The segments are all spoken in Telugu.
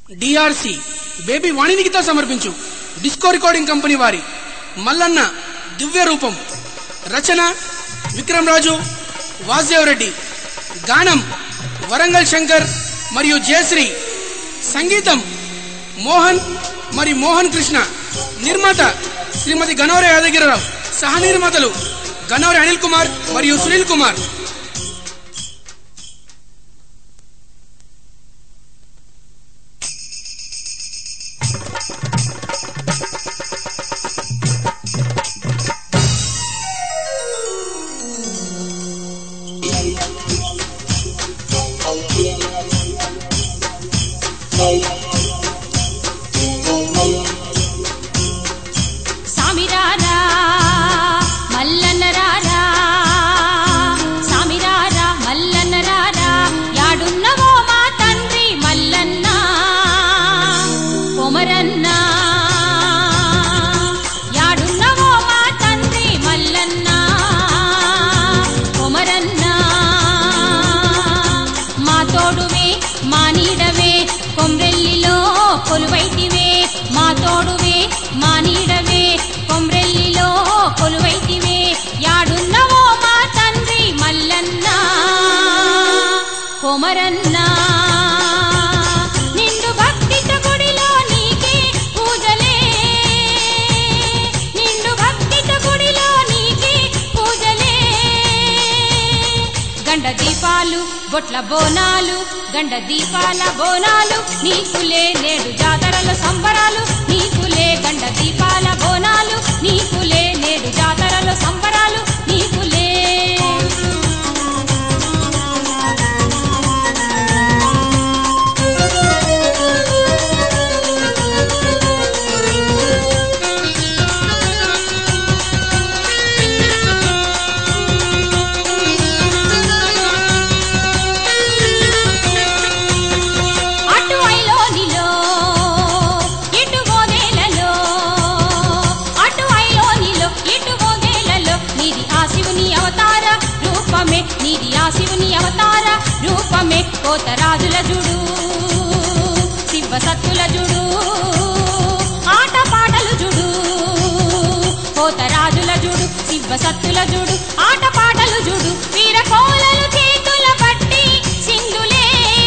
డిఆర్సి బేబీ వాణినికితో సమర్పించు డిస్కో రికార్డింగ్ కంపెనీ వారి మల్లన్న దివ్య రూపం. రచన విక్రమ్ రాజు, వాసుదేవ్ రెడ్డి. గానం వరంగల్ శంకర్ మరియు జయశ్రీ. సంగీతం మోహన్ మరియు మోహన్ కృష్ణ. నిర్మాత శ్రీమతి గనోరే యాదగిరిరావు. సహ నిర్మాతలు గనోరే అనిల్ కుమార్ మరియు సునీల్ కుమార్. బొట్ల బోనాలు గండ దీపాల బోనాలు నీకులే నేడు జాతరల సంబరాలు నీకులే గండ దీపాల బోనాలు నీకులే నేడు జాతరల సంబరాలు నీకులే. శివుని అవతార రూపమే కోతరాజుల జుడు శివ సత్తుల జుడు ఆట పాటలు జుడు కోతరాజుల జుడు శివ సత్తుల జుడు ఆట పాటలు జుడు వీర కోలలు చేతుల పట్టి సింధులే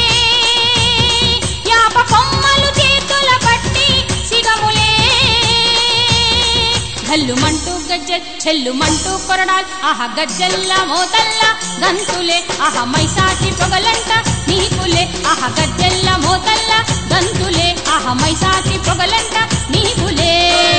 యాప కొమ్మలు చేతుల పట్టి సిగములే గల్లుమంటూ గజ్జల్ చెల్లుమంటూ కొరడాల్ ఆహ గజ్జల్ల మోతల్ల గంతులే ఆహ మైసాచి పొగలంట నీకులే ఆహ గజ్జల్ల మోతల్ల గంతులే ఆహ మైసాచి పొగలంట నీకులే.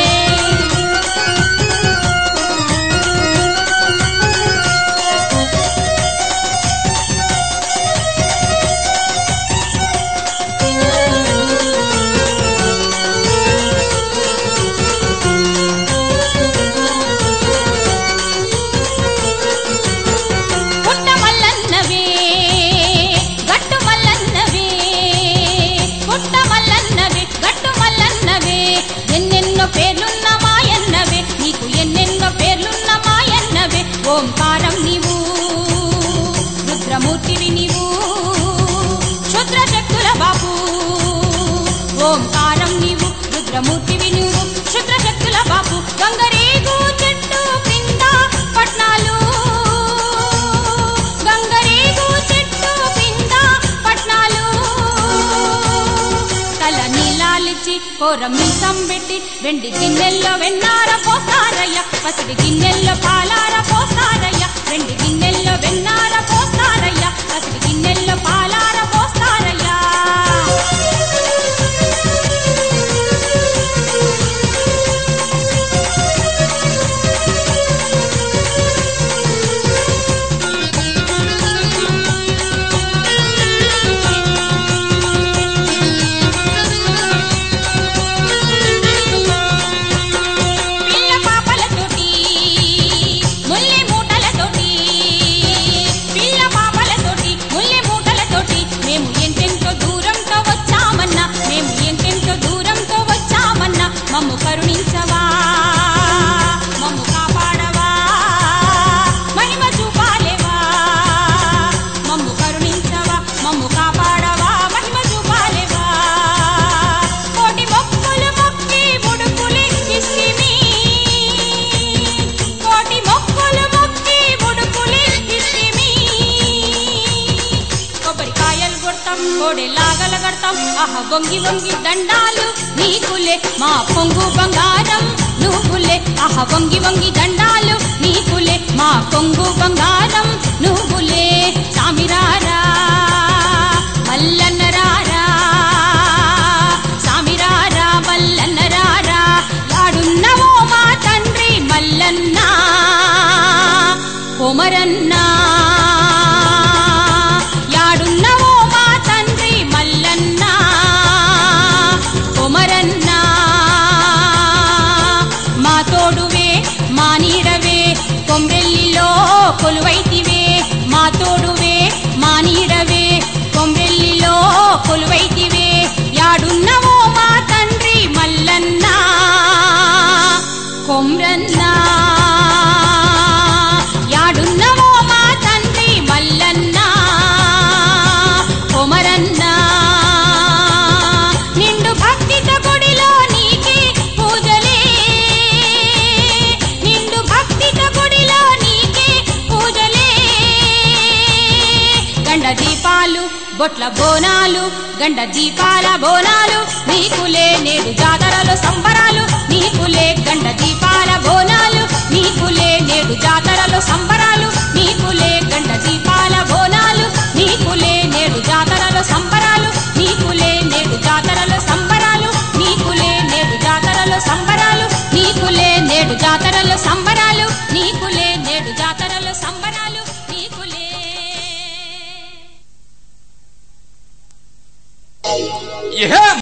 ఓంకారం నీవు రుద్రమూర్తివి నీవు క్షుద్ర శక్తుల బాపు. ఓంకారం నీవు రుద్రమూర్తివి నువ్వు క్షుద్ర శక్తుల బాపు. గంగరేగు చెట్టు క్రింద పట్నాలు గంగరేగు చెట్టు క్రింద పట్నాలు తల నీలాలిచ్చి కోర మీసం పెట్టి వెండి గిన్నెల్లో వెన్నార పోస్తారయ్య పసిడి గిన్నెల్లో పాలార పోస్తారయ్య వెండి గిన్నెల్లో వెన్నార పోస్తారయ్య పసిడి గిన్నెల్లో పాలార పోస్తారయ్యా. పిల్ల పాపలతోటి కడతాం కోడెలాగల కడతాం ఆహ వంగి వంగి దండాలు నీకులే మా పొంగు బంగారం నువ్వులే ఆహ వంగి వంగి దండాలు నీకులే మా పొంగు బంగారం నువ్వులే సామిరారా మల్లన్నరారా సామిరారా మల్లన్నరారా యాడున్నవో మా తండ్రి మల్లన్న కొమరన్నా యాడున్నవో మా తండ్రి మల్లన్న కొమరన్నా మా తోడువే మా నీడవే కొమ్రెల్లిలో కొలువైతివే మా తోడువే మా నీడవే కొమ్రెల్లిలో కొలువైతివే యాడున్నవో మా తండ్రి మల్లన్న కొమ్రన్నా యాడున్నవో మా తండ్రి మల్లన్న కొమరన్నా నిండు భక్తితో గుడిలో నీకే పూజలే నిండు భక్తితో గుడిలో నీకే పూజలే గండ దీపాలు బొట్ల బోనాలు గండ దీపాల బోనాలు నీకులే నేడు జాతరలో సంబరాలు నీకులే గండ దీపాల బోనాలు నీకులే నేడు జాతరలో సంబరాలు నీకులే గండ దీపాల బోనాలు నీకులే నేడు జాతరలో సంబరాలు నీకులే నేడు జాతరలో సంబరాలు నీకులే నేడు జాతరలో సంబరాలు నీకులే నేడు జాతరలో సంబరాలు నీకులే నేడు జాతరలో సంబరాలు నీకులే యహ